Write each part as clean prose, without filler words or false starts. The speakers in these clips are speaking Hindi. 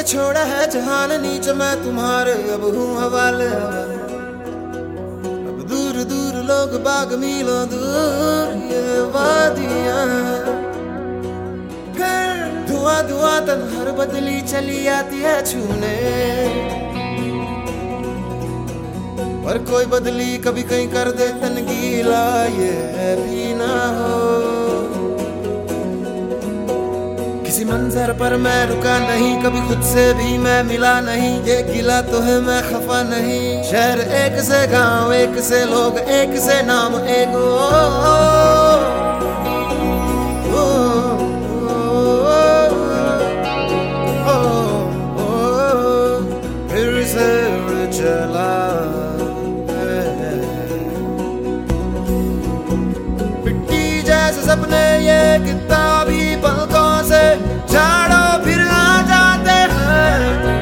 छोड़ा है जहान नीचे मैं तुम्हारे अब हूँ हवाले। अब दूर दूर लोग बाग मीलों दूर ये वादियाँ, फिर धुआं धुआं तन्हार बदली चली आती है छूने। पर कोई बदली कभी कहीं कर दे तन गीला ये भी ना हो। किसी मंजर पर मैं रुका नहीं, कभी खुद से भी मैं मिला नहीं। ये गिला तो है मैं खफा नहीं। शहर एक से गांव एक से लोग एक से नाम एक फिर से उड़ चला मिट्टी जैसे सपने ये किताबी पलकों से झाड़ो फिर आ जाते हैं।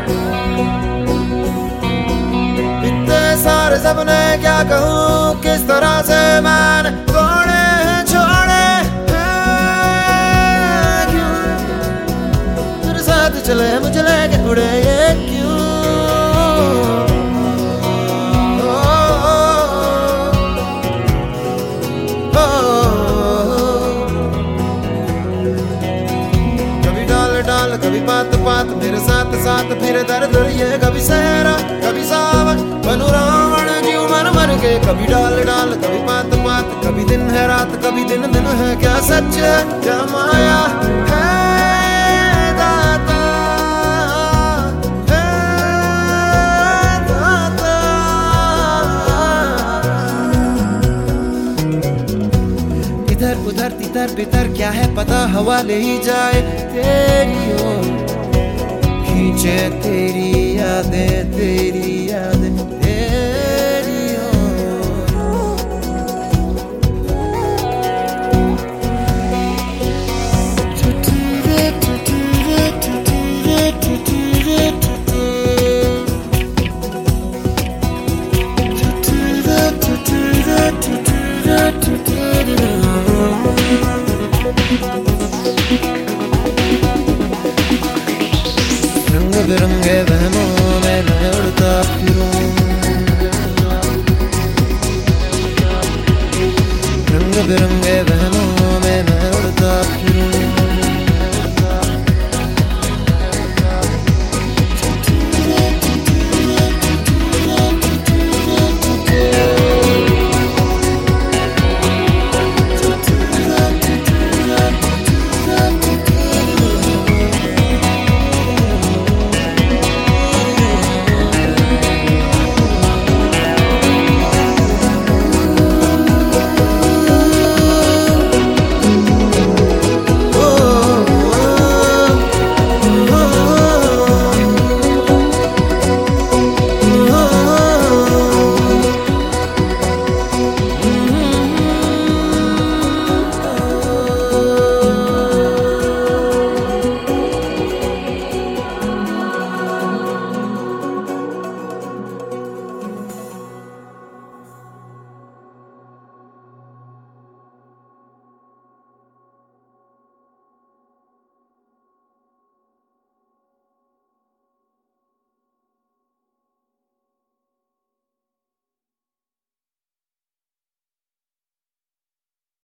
इतने सारे सपने क्या कहूँ किस तरह से मैंने तोड़े हैं छोड़े हैं क्यों तेरे साथ चले मुझे लेके उड़े ये क्यों। कभी बात बात मेरे साथ साथ फिर दर्द ये कभी सहरा कभी सावन बनू रावण जीव मर मर के। कभी डाल डाल कभी बात बात कभी दिन है रात कभी दिन दिन है क्या सच है क्या माया है दाता है दाता। इधर उधर तितर बितर क्या है पता हवा ले ही जाए तेरी ओर। खींचे तेरी यादें तेरी यादें तेरी रंग बिरंगे वहमों में मैं उड़ता फिरूं। रंग बिरंगे वहमों